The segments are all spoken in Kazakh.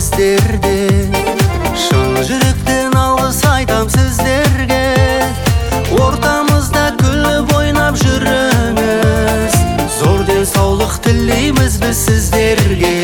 сіздерде. Шын жүректен алғыс айтам сіздерге. Ортамызда күліп ойнап жүріңіз. Зор денсаулық тілейміз біз сіздерге.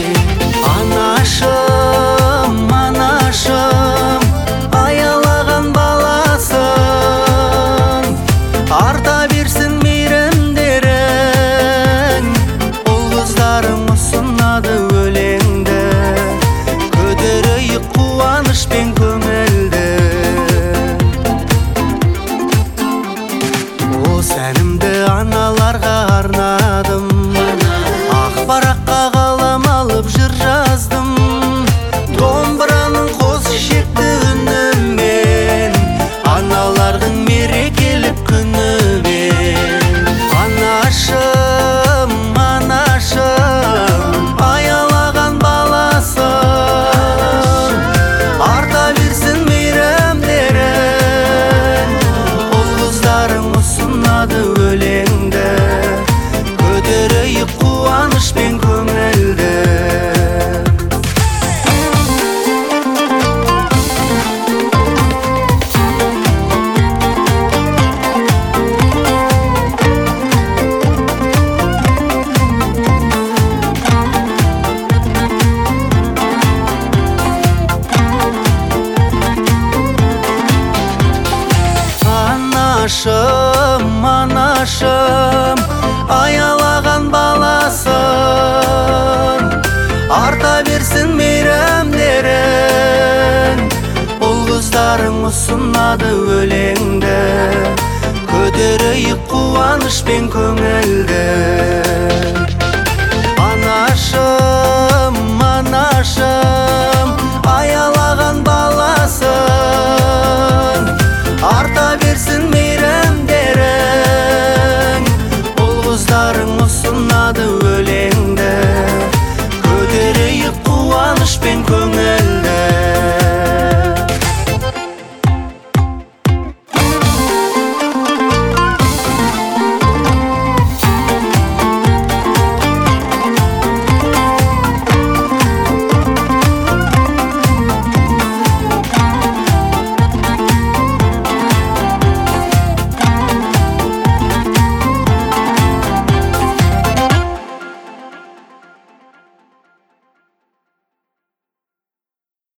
Анашым, анашым, аялаған баласың. Арта берсін мейірімдерің. Ұл қыздарың ұсынады өлеңді. Көтерейік қуанышпен көңілді. Осы әнімді аналарға арнадым. Ақ параққа қалам алып жыр жаздым. Домбыраның қос ішекті үнімен, аналардың мерекелік күнімен. Анашым, анашым, аялаған баласың. Арта берсін мейірімдерің. Ұл қыздарың ұсынады өлеңді. Көтерейік қуанышпен көңілді. Анашым, анашым, аялаған баласың. Арта берсін мейірімдерің. Ұл қыздарың ұсынады өлеңді. Көтерейік қуанышпен көңілді.